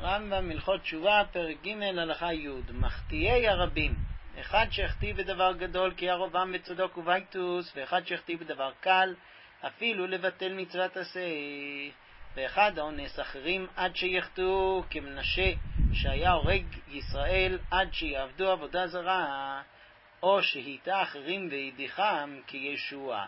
רמב"ם הלכות תשובה, פרק ג' הלכה י'. מחטיאי הרבים, אחד שהחטיא בדבר גדול כי ירבעם וצדוק ובייטוס, ואחד שהחטיא בדבר קל אפילו לבטל מצוות עשה, ואחד האונס אחרים עד שיחטאו כמנשה שהיה הורג ישראל עד שיעבדו עבודה זרה, או שהיטה אחרים וידיחם כישוע.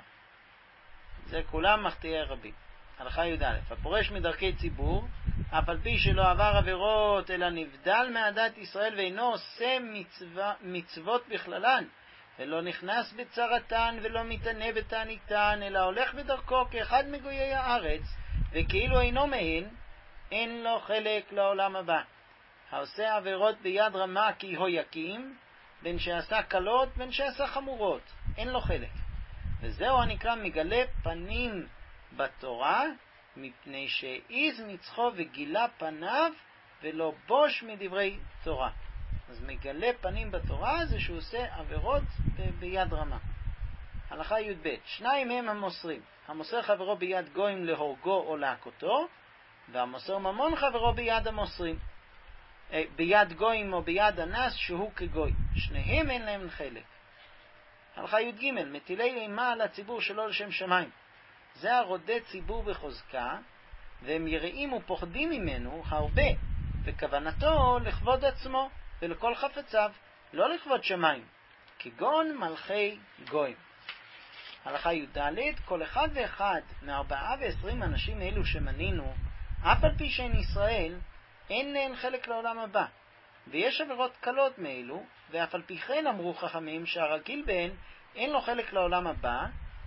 זה כולם מחטיאי הרבים. הלכה י"א. הפורש מדרכי ציבור, אף על פי שלא עבר עבירות, אלא נבדל מעדת ישראל ואינו עושה מצוות בכללן, ולא נכנס בצרתן ולא מתענה בתעניתן, אלא הולך בדרכו כאחד מגויי הארץ, וכאילו אינו מהן, אין לו חלק לעולם הבא. העושה עבירות ביד רמה כי הויקים, בין שעשה קלות בין שעשה חמורות, אין לו חלק. וזהו הנקרא מגלה פנים בתורה, מפני שהעיז מצחו וגילה פניו ולא בוש מדברי תורה. אז מגלה פנים בתורה זה שהוא עושה עבירות ביד רמה. הלכה י"ב. שניים הם המוסרים, המוסר חברו ביד גויים להורגו או להכותו, והמוסר ממון חברו ביד המוסרים, ביד גויים או ביד אנס שהוא כגוי, שניהם אין להם חלק. הלכה י"ג. מטילי אימה על הציבור שלא לשם שמיים, זה הרודה ציבור בחוזקה, והם יראים ופוחדים ממנו הרבה, וכוונתו לכבוד עצמו ולכל חפציו, לא לכבוד שמיים, כגון מלכי גויים. הלכה י"ד. כל אחד ואחד מ24 אנשים אלו שמנינו, אף על פי שהן ישראל, אין להן חלק לעולם הבא, ויש עבירות קלות מאלו, ואף על פי כן אמרו חכמים שהרגיל בהן אין לו חלק לעולם הבא,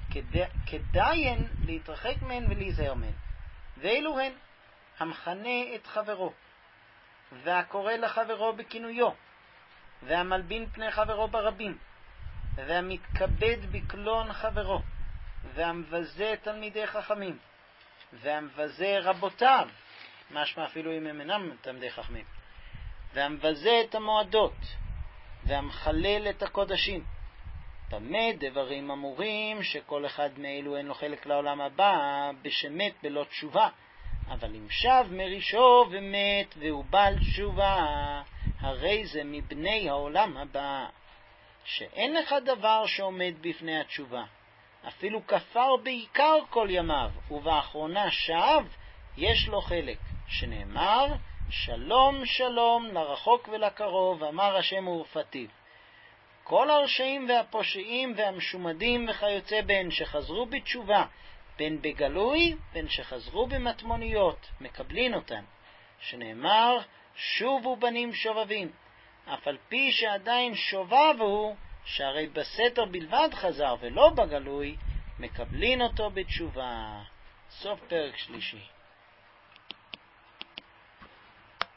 כדאיין להתרחק מהן ולהיזהר מהן. ואלו הן המכנה את חברו, והקורא לחברו בכינויו, והמלבין פני חברו ברבים, והמתכבד בקלון חברו, והמבזה תלמידי חכמים, והמבזה רבותיו, משמע אפילו אם הם אינם תלמידי חכמים, והמבזה את המועדות, והמחלל את הקודשים. במה דברים אמורים שכל אחד מאלו אין לו חלק לעולם הבא, בשמת בלא תשובה, אבל אם שב מרישו ומת והוא בעל תשובה, הרי זה מבני העולם הבא, שאין לך דבר שעומד בפני התשובה, אפילו כפר בעיקר כל ימיו, ובאחרונה שב יש לו חלק, שנאמר שלום שלום לרחוק ולקרוב, אמר השם ורפתיו. כל הרשעים והפושעים והמשומדים וכיוצא בין שחזרו בתשובה, בין בגלוי בין שחזרו במטמוניות, מקבלין אותן, שנאמר שובו בנים שובבים, אף על פי שעדיין שובב הוא, שהרי בסתר בלבד חזר ולא בגלוי, מקבלין אותו בתשובה. סוף פרק שלישי.